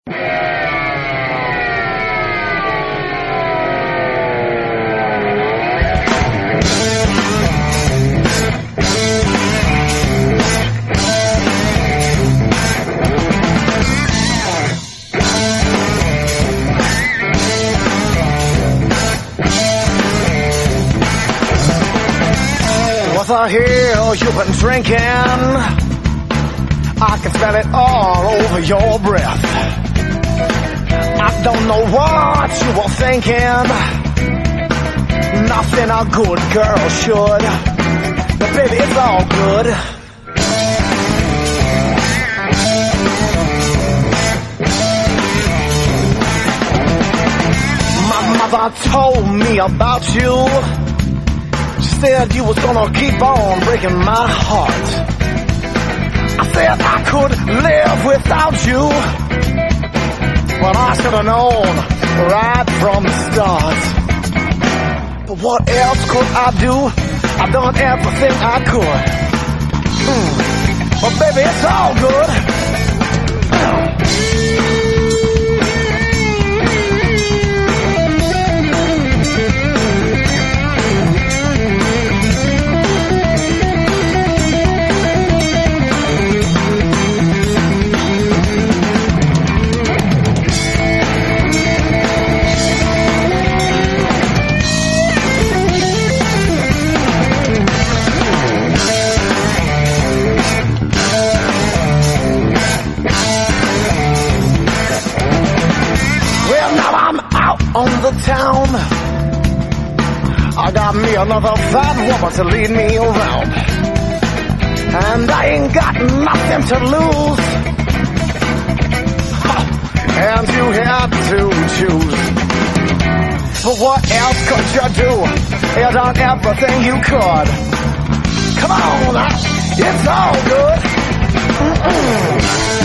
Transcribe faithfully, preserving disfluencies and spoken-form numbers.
I hear you've been drinking. I can smell it all over your breath. I don't know what you were thinking. Nothing a good girl should. But baby, it's all good. My mother told me about you. Said you was gonna keep on breaking my heart. I said I could live without you, but I should have known right from the start. But what else could I do? I've done everything I could. Mm. But baby, it's all good. On the town, I got me another fat woman to lead me around, and I ain't got nothing to lose. And you had to choose. But what else could you do? You done everything you could. Come on, it's all good. Mm-mm.